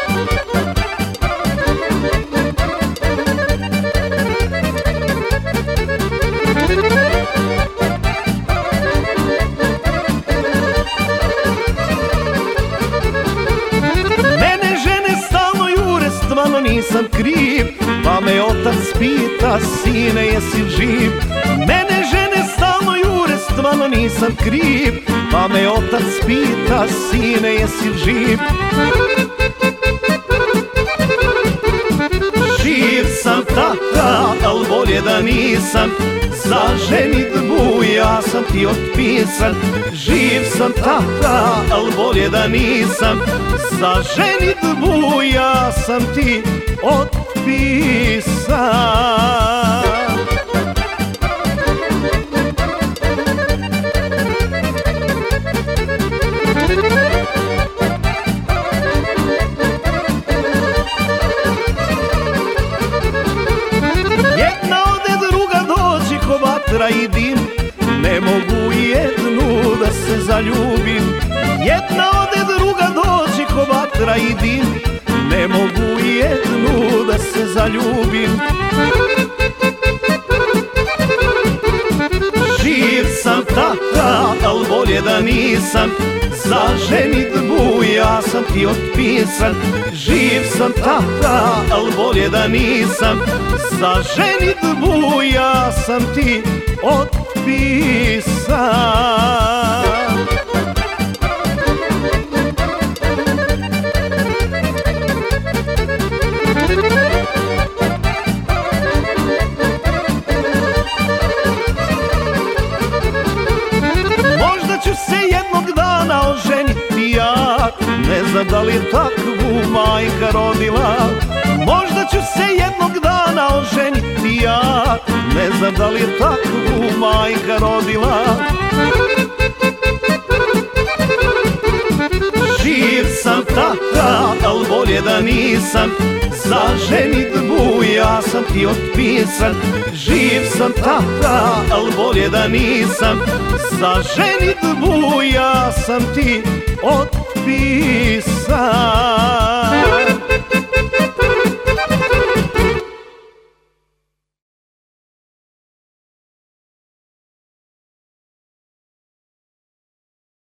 Nisam kriv, pa me otac pita, sine jesi živ. Mene žene stalno jure, stvarno nisam kriv, pa me otac pita, sine jesi živ. Živ sam tata, al bolje da nisam, za ženidbu ja sam ti otpisan. Živ sam tata, al bolje da nisam, za ženidbu ja sam ti otpisan. Jedna ode, druga dođe ko vatra i dim, ne mogu jednu da se zaljubim. Jedna ode, druga dođe ko vatra i dim, ne mogu jednu da se zaljubim. Živ sam tata, al bolje da nisam, za ženidbu ja sam ti otpisan. Živ sam tata, al bolje da nisam, za ženidbu ja sam ti otpisan. Možda ću se jednog dana oženiti ja, ne znam da li je takvu majka rodila. Možda ću se jednog dana oženiti ja, ne znam da li je takvu majka rodila. Živ sam tata, al bolje da nisam, za ženidbu ja sam ti otpisan. Živ sam tata, al bolje da nisam, za ženidbu ja sam ti otpisan.